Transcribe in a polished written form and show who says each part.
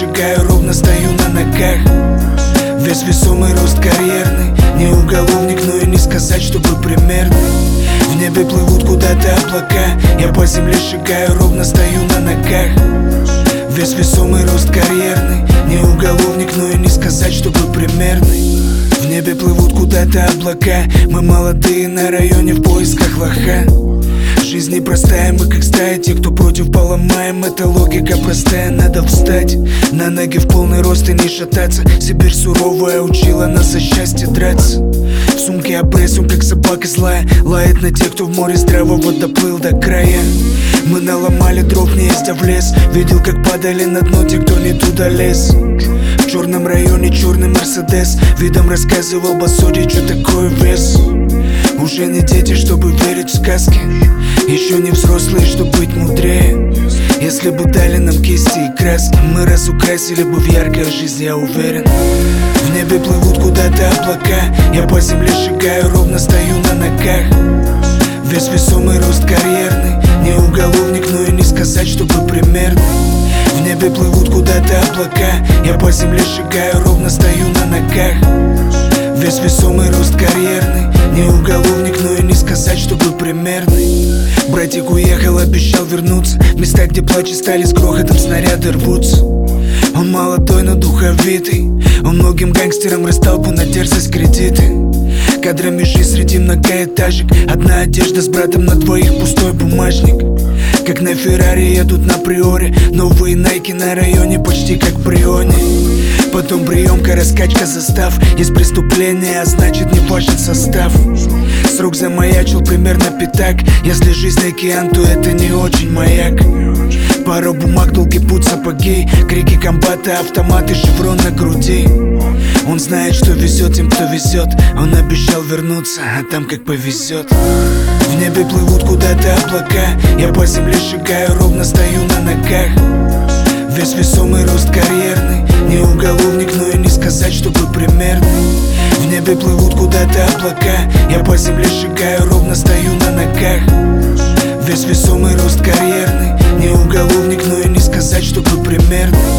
Speaker 1: шагаю, ровно стою на ногах. Весь весомый рост карьерный. Не уголовник, но и не сказать, чтобы примерный. В небе плывут куда-то облака. Я по земле шагаю, ровно стою на ногах. Весь весомый рост карьерный. Не уголовник, но и не сказать, чтобы примерный. В небе плывут куда-то облака. Мы молодые на районе в поисках лоха. Жизнь непростая, мы как стая. Те, кто против, поломаем. Это логика простая, надо встать на ноги в полный рост и не шататься. Сибирь суровая учила нас за счастье драться. В сумке опрессиум, как собака злая. Лает на тех, кто в море здравого доплыл до края. Мы наломали дров, не ездя в лес. Видел, как падали на дно те, кто не туда лез. В черном районе черный Мерседес. Видом рассказывал басоди, что такое вес. Уже не дети, чтобы верить в сказки. Еще не взрослые, чтобы быть мудрее. Если бы дали нам кисти и краски, мы разукрасили бы в яркой жизнь, я уверен. В небе плывут куда-то облака. Я по земле шагаю, ровно стою на ногах. Весь весомый рост карьерный. Не уголовник, но и не сказать, чтобы примерный. В небе плывут куда-то облака. Я по земле шагаю, ровно стою на ногах. Весь весомый рост карьерный. Не уголовник, но и не сказать, чтобы примерный. Братик уехал, обещал вернуться. Места, где плачи стали с грохотом, снаряды рвутся. Он молодой, но духовитый. Он многим гангстерам растолпу на дерзость кредиты. Кадрами жизнь среди многоэтажек. Одна одежда с братом на двоих, пустой бумажник. Как на Феррари едут на Приоре. Новые Найки на районе, почти как Бриони. Потом приемка, раскачка, застав. Есть преступление, а значит не важен состав. Срок замаячил примерно пятак. Если жизнь океан, то это не очень маяк. Пара бумаг, долгий путь, сапоги. Крики комбата, автоматы, шеврон на груди. Он знает, что везет тем, кто везет. Он обещал вернуться, а там как повезет. В небе плывут куда-то облака. Я по земле шагаю, ровно стою на ногах. Весь весомый рост карьерный. Не уголовник, но и не сказать, чтобы примерный. В небе плывут куда-то облака. Я по земле шагаю, ровно стою на ногах. Весь весомый рост карьерный. Не уголовник, но и не сказать, чтобы примерный.